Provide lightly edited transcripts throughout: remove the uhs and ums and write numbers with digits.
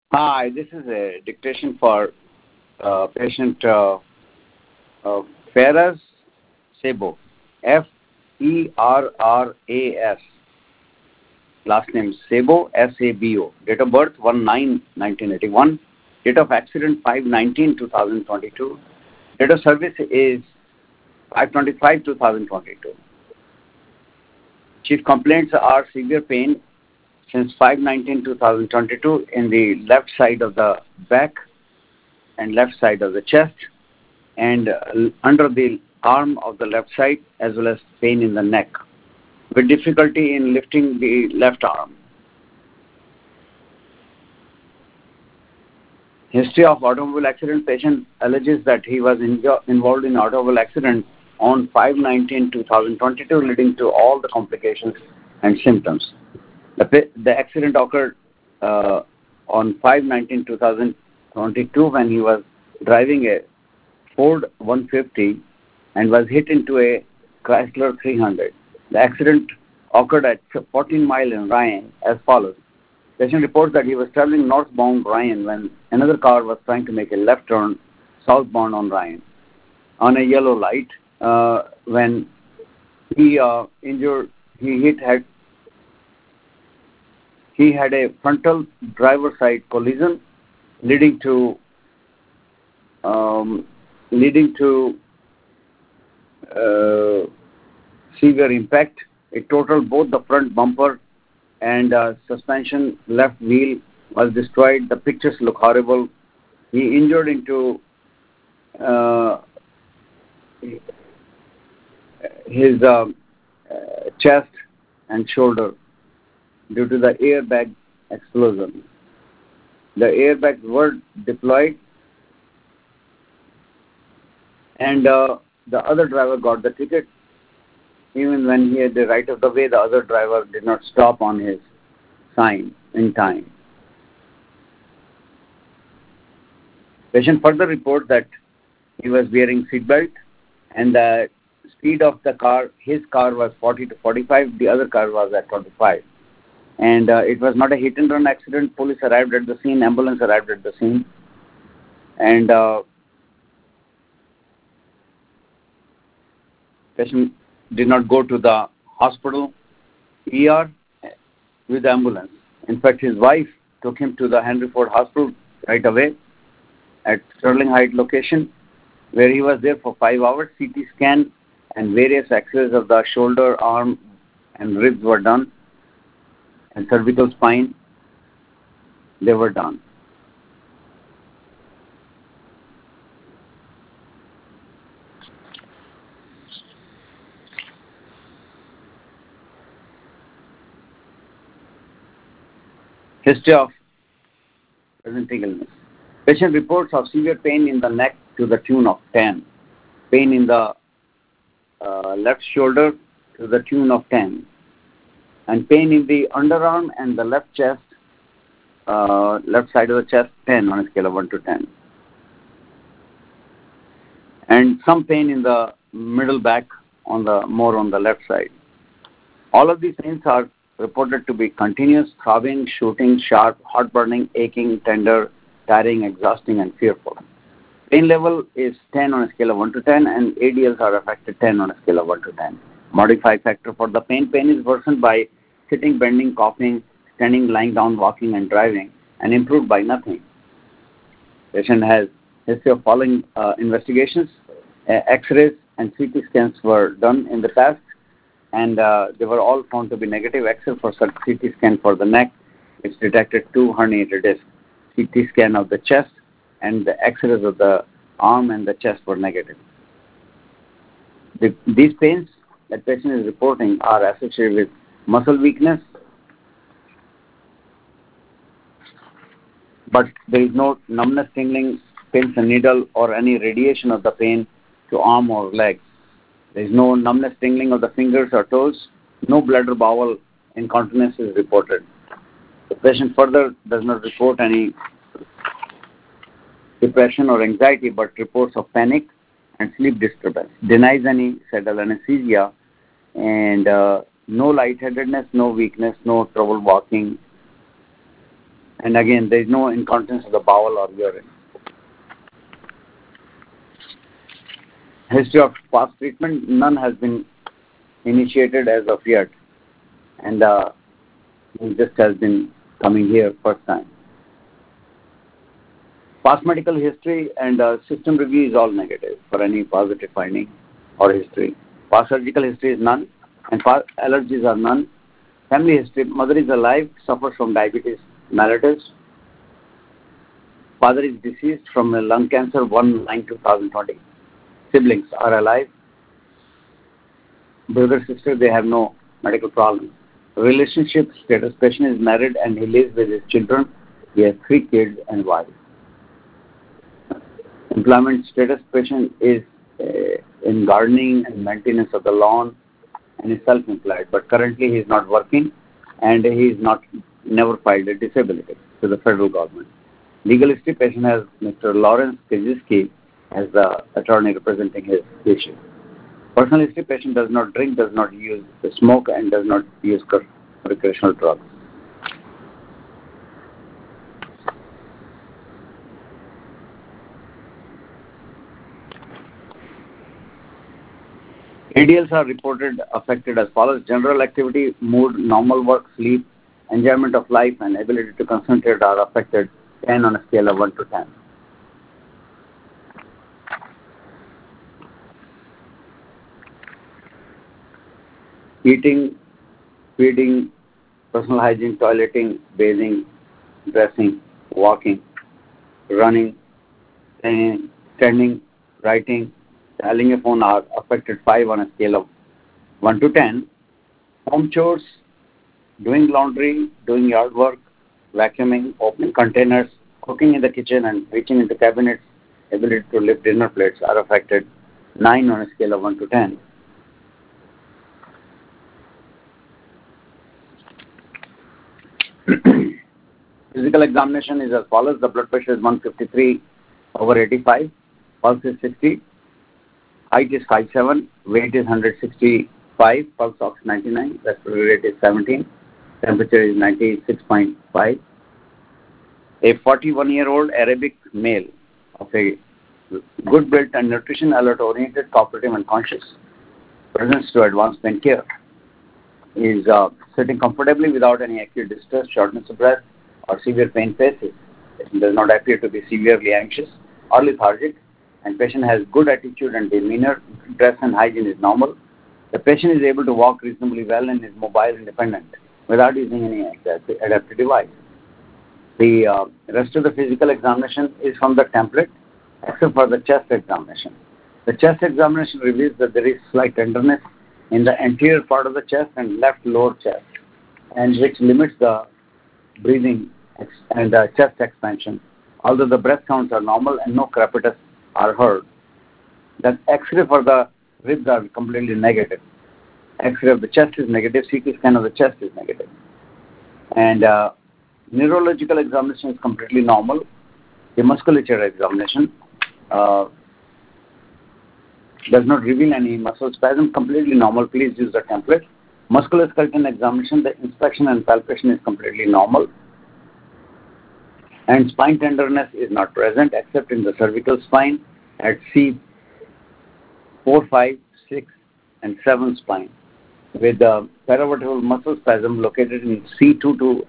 Hi, this is a dictation for patient Ferraz Sebo, Ferras, last name Sebo, Sabo. Date of birth 1/9/1981. Date of accident 5/19/2022. Date of service is 5/25/2022. Chief complaints are severe pain since 5/19/2022 in the left side of the back and left side of the chest and under the arm of the left side, as well as pain in the neck with difficulty in lifting the left arm. History of automobile accident: patient alleges that he was involved in automobile accident on 5/19/2022, leading to all the complications and symptoms. The accident occurred on 5/19/2022 when he was driving a Ford 150 and was hit into a Chrysler 300. The accident occurred at 14 Mile in Ryan as follows. Patient reports that he was traveling northbound Ryan when another car was trying to make a left turn southbound on Ryan on a yellow light. When he had a frontal driver side collision leading to severe impact. It totaled both the front bumper and suspension. Left wheel was destroyed. The pictures look horrible. He injured into his chest and shoulder due to the airbag explosion. The airbags were deployed, and the other driver got the ticket. Even when he had the right of the way, the other driver did not stop on his sign in time. Patient further report that he was wearing seatbelt and the speed of the car, his car was 40 to 45, the other car was at 25. And it was not a hit and run accident. Police arrived at the scene, ambulance arrived at the scene, and patient did not go to the hospital, ER, with the ambulance. In fact, his wife took him to the Henry Ford Hospital right away at Sterling Heights location, where he was there for 5 hours. CT scan and various x-rays of the shoulder, arm, and ribs were done, and cervical spine, they were done. History of presenting illness. Patient reports of severe pain in the neck to the tune of 10. Pain in the left shoulder to the tune of 10. And pain in the underarm and the left chest, left side of the chest, 10 on a scale of 1 to 10. And some pain in the middle back more on the left side. All of these pains are reported to be continuous, throbbing, shooting, sharp, hot burning, aching, tender, tiring, exhausting, and fearful. Pain level is 10 on a scale of 1 to 10, and ADLs are affected 10 on a scale of 1 to 10. Modify factor for the pain. Pain is worsened by sitting, bending, coughing, standing, lying down, walking, and driving, and improved by nothing. Patient has history of following investigations. X-rays and CT scans were done in the past, and they were all found to be negative except for CT scan for the neck, which detected 2 herniated discs. CT scan of the chest and the X-rays of the arm and the chest were negative. These pains that patient is reporting are associated with muscle weakness, but there is no numbness, tingling, pins and needle, or any radiation of the pain to arm or legs. There is no numbness, tingling of the fingers or toes. No bladder bowel incontinence is reported. The patient further does not report any depression or anxiety, but reports of panic and sleep disturbance. Denies any saddle anesthesia, and no lightheadedness, no weakness, no trouble walking, And again, there is no incontinence of the bowel or urine. History of past treatment, none has been initiated as of yet. And he just has been coming here first time. Past medical history and system review is all negative for any positive finding or history. Past surgical history is none, and past allergies are none. Family history, mother is alive, suffers from diabetes mellitus. Father is deceased from lung cancer 1/9/2020. Siblings are alive. Brother, sister, they have no medical problems. Relationship status, patient is married and he lives with his children. He has 3 kids and wife. Employment status, patient is in gardening and maintenance of the lawn and is self-employed, but currently he is not working and he is never filed a disability to the federal government. Legal history, patient has Mr. Lawrence Kaczynski as the attorney representing his issue. Personal history, patient does not drink, does not use smoke, and does not use recreational drugs. ADLs are reported affected as follows: general activity, mood, normal work, sleep, enjoyment of life, and ability to concentrate are affected 10 on a scale of 1 to 10. Eating, feeding, personal hygiene, toileting, bathing, dressing, walking, running, standing, writing, dialing a phone are affected 5 on a scale of 1 to 10. Home chores, doing laundry, doing yard work, vacuuming, opening containers, cooking in the kitchen and reaching into cabinets, ability to lift dinner plates are affected 9 on a scale of 1 to 10. Physical examination is as follows: the blood pressure is 153/85, pulse is 60, height is 5'7", weight is 165, pulse ox 99, respiratory rate is 17, temperature is 96.5. A 41-year-old Arabic male of a good build and nutrition alert, oriented, cooperative and conscious, presents to advanced pain care. He is sitting comfortably without any acute distress, shortness of breath, or severe pain faces. Patient does not appear to be severely anxious or lethargic, and patient has good attitude and demeanor. Dress and hygiene is normal. The patient is able to walk reasonably well and is mobile independent without using any adaptive device. The rest of the physical examination is from the template, except for the chest examination. The chest examination reveals that there is slight tenderness in the anterior part of the chest and left lower chest, and which limits the breathing and chest expansion, although the breath counts are normal and no crepitus are heard. The X-ray for the ribs are completely negative. X-ray of the chest is negative, CT scan of the chest is negative. And neurological examination is completely normal. The musculature examination does not reveal any muscle spasm, completely normal. Please use the template. Musculoskeletal examination, the inspection and palpation is completely normal. And spine tenderness is not present except in the cervical spine at C4, 5, 6, and 7 spine, with the paravertebral muscle spasm located in C2 to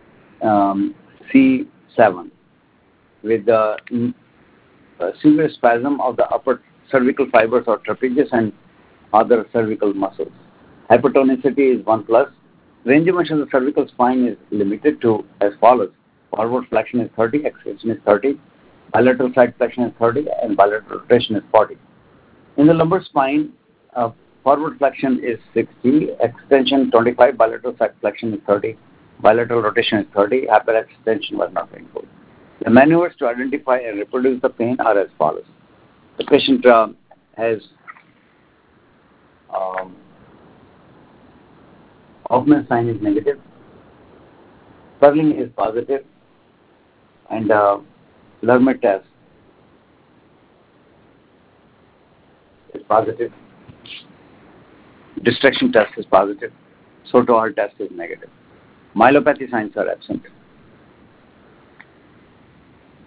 C7, with the severe spasm of the upper cervical fibers or trapezius and other cervical muscles. Hypertonicity is 1+. Range of motion of the cervical spine is limited to as follows: forward flexion is 30, extension is 30, bilateral side flexion is 30, and bilateral rotation is 40. In the lumbar spine, forward flexion is 60, extension 25, bilateral side flexion is 30, bilateral rotation is 30, hyper extension was not painful. The maneuvers to identify and reproduce the pain are as follows. The patient has Hoffman sign is negative, Stirling is positive, and Lermet test is positive. Distraction test is positive. Soto-Hall test is negative. Myelopathy signs are absent.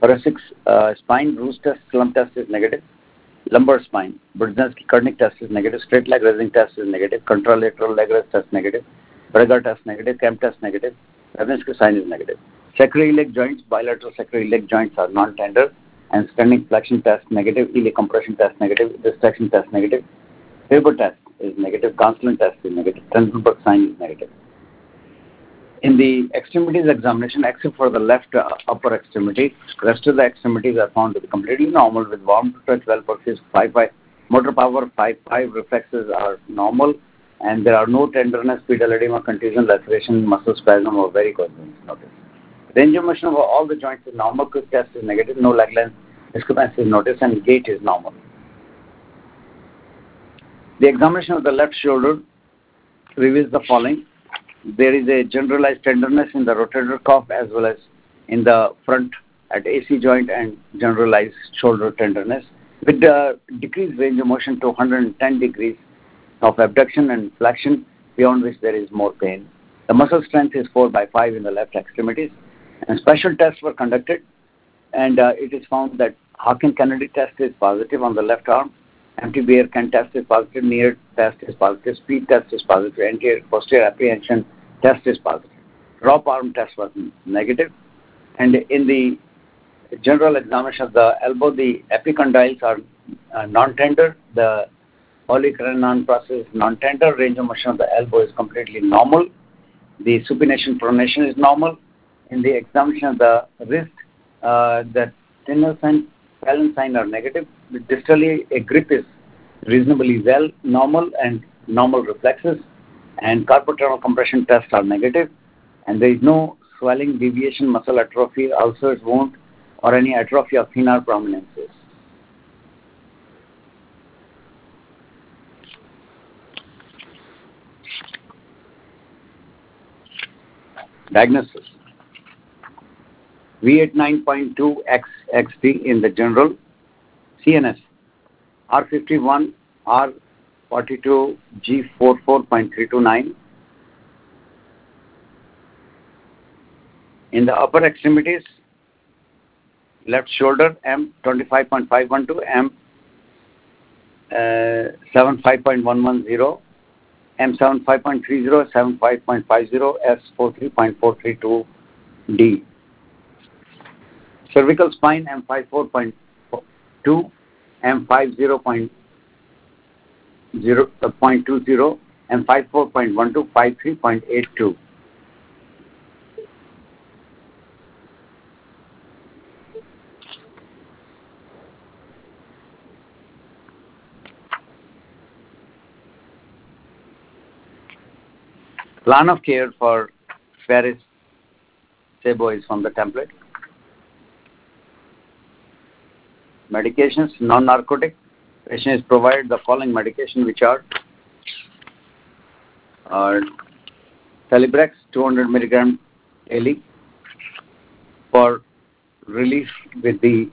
Thoracic spine, Bruce test, slump test is negative. Lumbar spine, Brudzinski-Koenig test is negative. Straight leg raising test is negative. Contralateral leg raise test negative. Braga test negative. Kemp test negative. Babinski sign is negative. Sacroiliac joints, bilateral sacroiliac joints are non-tender. And standing flexion test negative. Iliac compression test negative. Distraction test negative. Faber test is negative. Constellan test is negative. Trendelenburg sign is negative. In the extremities examination, except for the left upper extremity, rest of the extremities are found to be completely normal with warm to touch, well pulses, 5-5, motor power, 5-5, reflexes are normal, and there are no tenderness, pedal edema, contusion, laceration, muscle spasm, or varicose veins noticed. Range of motion of all the joints is normal, quick test is negative, no leg length discrepancy is noticed, and gait is normal. The examination of the left shoulder reveals the following. There is a generalized tenderness in the rotator cuff as well as in the front at AC joint and generalized shoulder tenderness with the decreased range of motion to 110 degrees of abduction and flexion, beyond which there is more pain. The muscle strength is 4/5 in the left extremities, and special tests were conducted, and it is found that Hawkins-Kennedy test is positive on the left arm, empty beer can test is positive, near test is positive, speed test is positive, anterior posterior apprehension test is positive. Drop arm test was negative, and in the general examination of the elbow, the epicondyles are non-tender, the olecranon process is non-tender, range of motion of the elbow is completely normal, the supination pronation is normal. In the examination of the wrist, the tendon sign, balance sign are negative. Distally, a grip is reasonably well normal and normal reflexes, and carpal compression tests are negative, and there is no swelling, deviation, muscle atrophy, ulcers, wound, or any atrophy of thenar prominences. Diagnosis. V89.2 XXT in the general, CNS, R51, R42, G44.329. In the upper extremities, left shoulder, M25.512, M75.110, M75.30, 75.50, S43.432D. Cervical spine, M54.2, M50.20, M54.12, 53.82. Plan of care for Paris SABO is from the template. Medications, non-narcotic. Patient is provided the following medication, which are Celebrex 200 mg daily for relief with the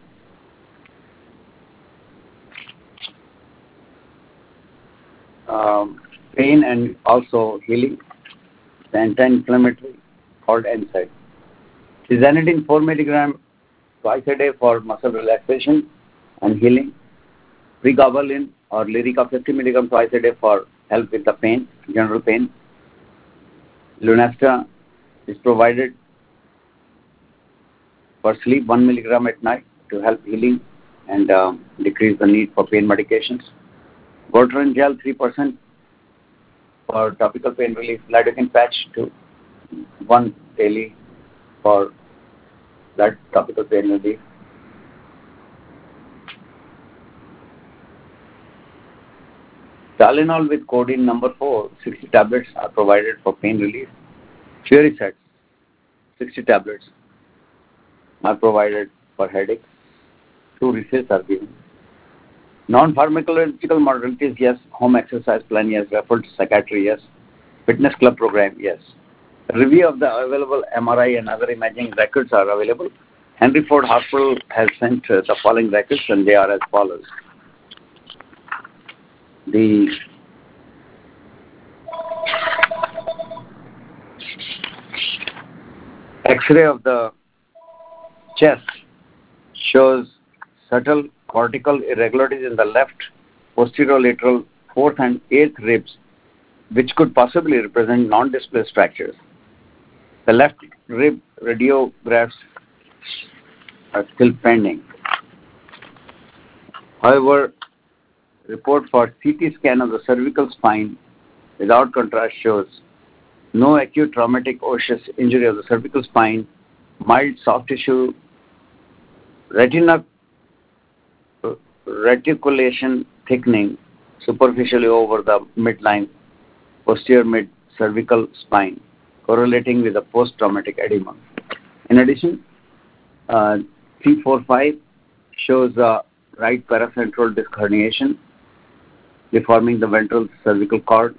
pain and also healing. The anti-inflammatory called NSAID. Tizanidine 4 mg twice a day for muscle relaxation and healing. Pregabalin or Lyrica 50 mg twice a day for help with the pain, general pain. Lunesta is provided for sleep 1 mg at night to help healing and decrease the need for pain medications. Voterin gel 3% for topical pain relief. Lidocaine patch 1 daily for that topical pain relief. Tylenol with codeine number 4, 60 tablets are provided for pain relief. Furicet, 60 tablets are provided for headache. 2 refills are given. Non-pharmacological modalities, yes. Home exercise plan, yes. Referred to psychiatry, yes. Fitness club program, yes. Review of the available MRI and other imaging records are available. Henry Ford Hospital has sent the following records, and they are as follows. The X-ray of the chest shows subtle cortical irregularities in the left posterolateral 4th and 8th ribs, which could possibly represent non-displaced fractures. The left rib radiographs are still pending. However, report for CT scan of the cervical spine without contrast shows no acute traumatic osseous injury of the cervical spine, mild soft tissue reticulation thickening superficially over the midline, posterior mid-cervical spine, correlating with a post-traumatic edema. In addition, 345 shows a right paracentral disc herniation, deforming the ventral cervical cord,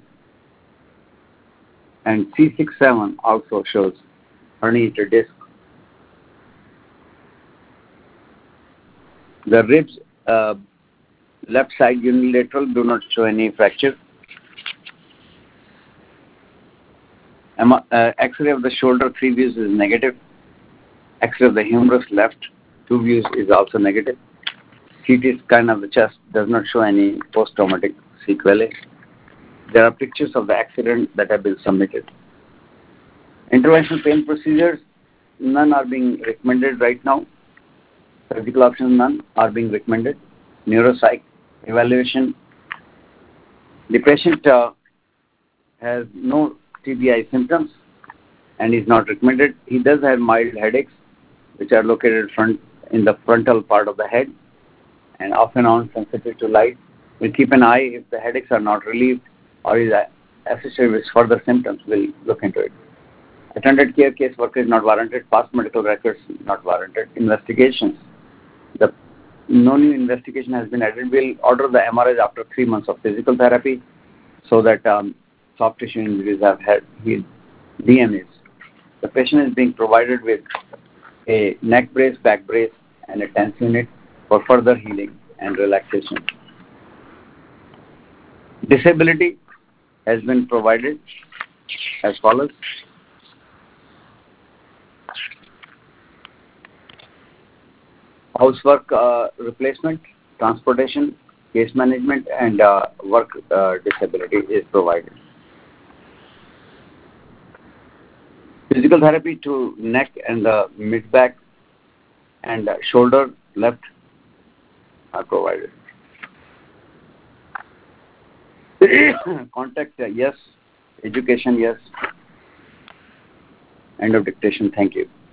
and C67 also shows herniated disc. The ribs left side unilateral do not show any fracture. X-ray of the shoulder 3 views is negative. X-ray of the humerus left 2 views is also negative. CT scan of the chest does not show any post-traumatic sequelae. There are pictures of the accident that have been submitted. Interventional pain procedures, none are being recommended right now. Surgical options, none are being recommended. Neuropsych evaluation. The patient has no TBI symptoms and is not recommended. He does have mild headaches, which are located in the frontal part of the head and off and on sensitive to light. We'll keep an eye if the headaches are not relieved or is associated with further symptoms. We'll look into it. Attended care case worker is not warranted. Past medical records not warranted. Investigations. No new investigation has been added. We'll order the MRIs after 3 months of physical therapy so that soft tissue injuries have had healed. DMAs. The patient is being provided with a neck brace, back brace, and a TENS unit for further healing and relaxation. Disability has been provided as follows. Housework replacement, transportation, case management, and work disability is provided. Physical therapy to neck and the mid-back and shoulder left are provided. Contact, yes. Education, yes. End of dictation. Thank you.